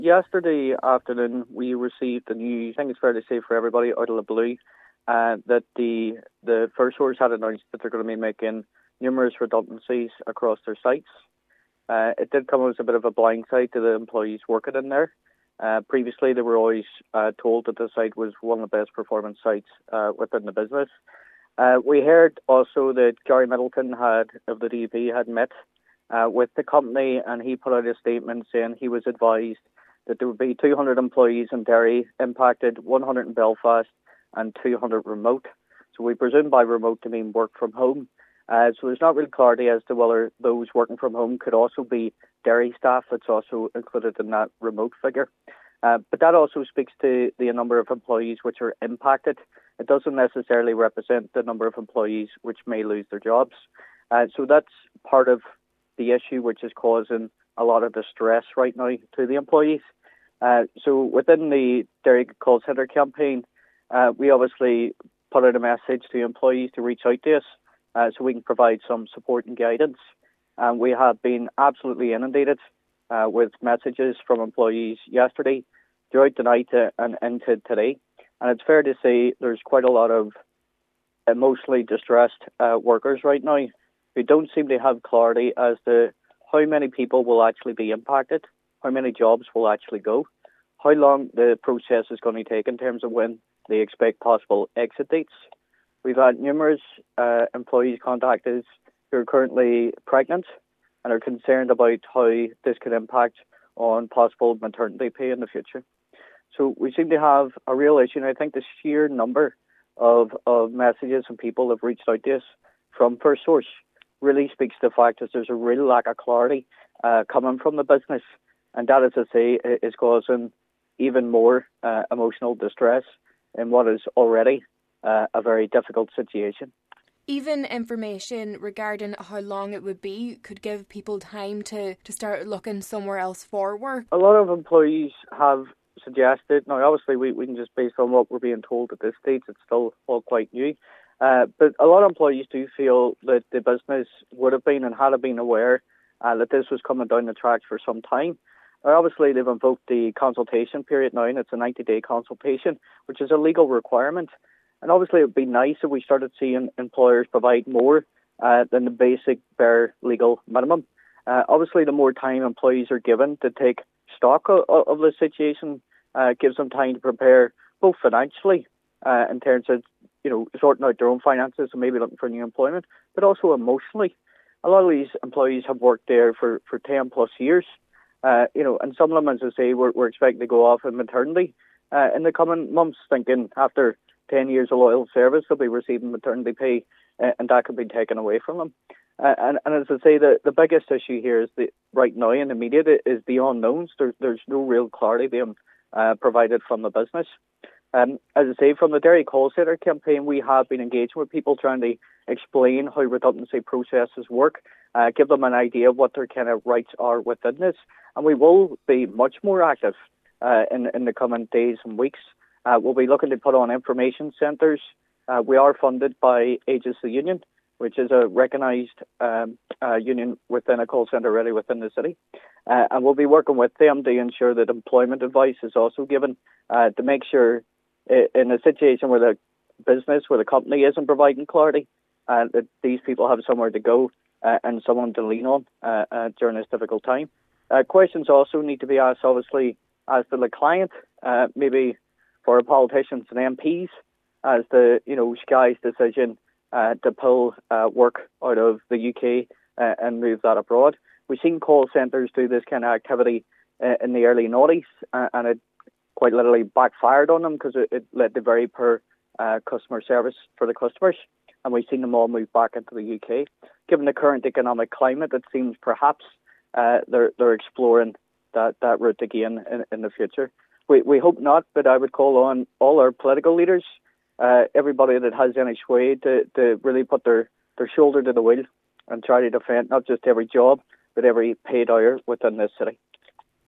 Yesterday afternoon, we received the news, I think it's fair to say for everybody, out of the blue, that the First Source had announced that they're going to be making numerous redundancies across their sites. It did come as a bit of a blindside to the employees working in there. Previously, they were always told that the site was one of the best performing sites within the business. We heard also that Gary Middleton of the DUP had met with the company, and he put out a statement saying he was advised that there would be 200 employees in Derry impacted, 100 in Belfast and 200 remote. So we presume by remote to mean work from home. So there's not real clarity as to whether those working from home could also be Derry staff that's also included in that remote figure. But that also speaks to the number of employees which are impacted. It doesn't necessarily represent the number of employees which may lose their jobs. So that's part of the issue which is causing a lot of distress right now to the employees. So within the Derry Call Centre campaign, we obviously put out a message to employees to reach out to us so we can provide some support and guidance. We have been absolutely inundated with messages from employees yesterday, throughout the night and into today. And it's fair to say there's quite a lot of emotionally distressed workers right now who don't seem to have clarity as to how many people will actually be impacted, how many jobs will actually go, how long the process is going to take in terms of when they expect possible exit dates. We've had numerous employees contact us who are currently pregnant and are concerned about how this could impact on possible maternity pay in the future. So we seem to have a real issue, and I think the sheer number of messages and people have reached out to us from First Source really speaks to the fact that there's a real lack of clarity coming from the business, and that, as I say, is causing even more emotional distress in what is already a very difficult situation. Even information regarding how long it would be could give people time to start looking somewhere else for work. A lot of employees have suggested, now obviously we can just based on what we're being told at this stage, it's still all quite new, but a lot of employees do feel that the business would have been and had been aware that this was coming down the tracks for some time. Obviously, they've invoked the consultation period now, and it's a 90-day consultation, which is a legal requirement. And obviously, it would be nice if we started seeing employers provide more than the basic bare legal minimum. Obviously, the more time employees are given to take stock of the situation gives them time to prepare, both financially in terms of sorting out their own finances and maybe looking for new employment, but also emotionally. A lot of these employees have worked there for 10 plus years. And some of them, as I say, we're expecting to go off in maternity in the coming months, thinking after 10 years of loyal service, they'll be receiving maternity pay, and that could be taken away from them. And as I say, the biggest issue here is that right now in the media is the unknowns. There's no real clarity being provided from the business. As I say, from the Derry Call Centre campaign, we have been engaging with people trying to explain how redundancy processes work, give them an idea of what their kind of rights are within this. And we will be much more active in the coming days and weeks. We'll be looking to put on information centres. We are funded by Aegis the Union, which is a recognised union within a call centre already within the city. And we'll be working with them to ensure that employment advice is also given to make sure in a situation where the business, where the company isn't providing clarity, that these people have somewhere to go and someone to lean on during this difficult time. Questions also need to be asked, obviously, as to the client, maybe for politicians and MPs, as the Sky's decision to pull work out of the UK and move that abroad. We've seen call centres do this kind of activity in the early noughties, and it quite literally backfired on them because it led to very poor customer service for the customers. And we've seen them all move back into the UK. Given the current economic climate, it seems perhaps they're exploring that route again in the future. We hope not, but I would call on all our political leaders, everybody that has any sway, to really put their shoulder to the wheel and try to defend not just every job, but every paid hour within this city.